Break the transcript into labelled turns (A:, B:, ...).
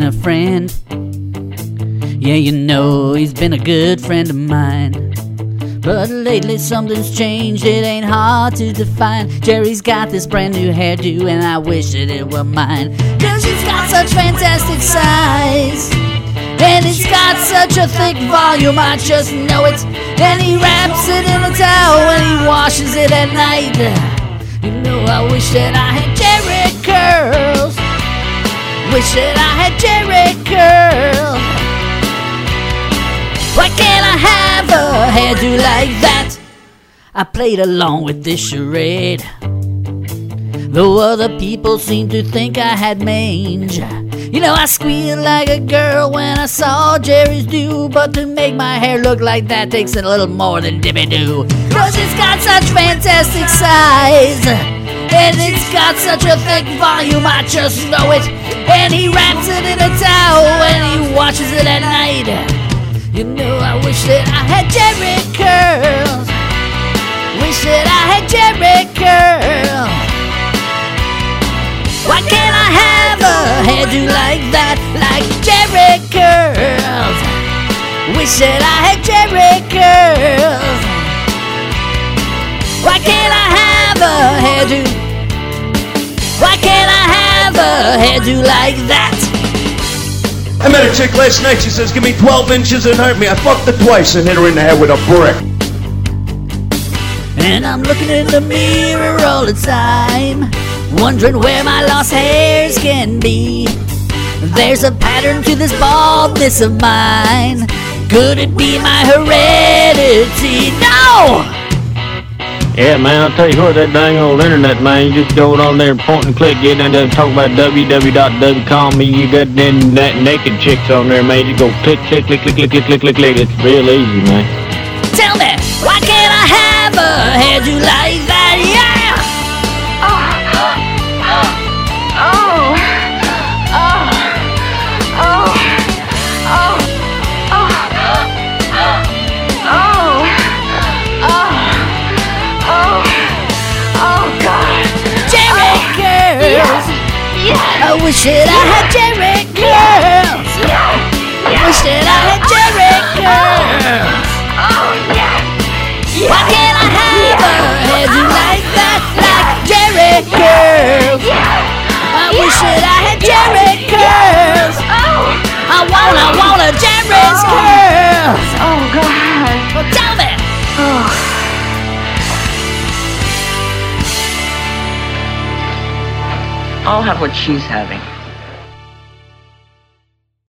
A: a friend. Yeah, you know he's been a good friend of mine. But lately something's changed, it ain't hard to define. Jerry's got this brand new hairdo and I wish that it were mine. Cause it's got such fantastic size, and it's got such a thick volume, I just know it. And he wraps it in a towel and he washes it at night. You know, I wish that I had Jerry curls. Wish that I had Jerry curls. Why can't I have a hairdo like that? I played along with this charade, though other people seem to think I had mange. You know, I squealed like a girl when I saw Jerry's do, but to make my hair look like that takes a little more than Dippy-Doo. Cause it's got such fantastic size, and it's got such a thick volume, I just know it. And he wraps it in a towel and he washes it at night. You know, I wish that I had Jerry curls. Wish that I had Jerry curls. Why can't I have a hairdo like that, like Jerry curls? Wish that I had Jerry curls. Why can't I have a hairdo? Why can't I have a hairdo like that?
B: I met a chick last night, she says, give me 12 inches and hurt me. I fucked her twice and hit her in the head with a brick.
A: And I'm looking in the mirror all the time, wondering where my lost hairs can be. There's a pattern to this baldness of mine. Could it be my heredity? No!
C: Yeah, man, I'll tell you what, that dang old internet, man, you just go on there and point and click, get in there and talk about www. Call me, you got them that naked chicks on there, man. You go click, click, click, click, click, click, click, click, click. It's real easy, man.
A: Tell me, why can't I have a hairdo like that? Yeah! I wish that I had Jerry curls. Wish that I had Jerry curls. Why can't I have a hairdo like that, like Jerry curls? I wish that I had Jerry curls. I want a Jerry's curls.
D: Oh, God.
A: Well, tell me.
D: I'll have what she's having.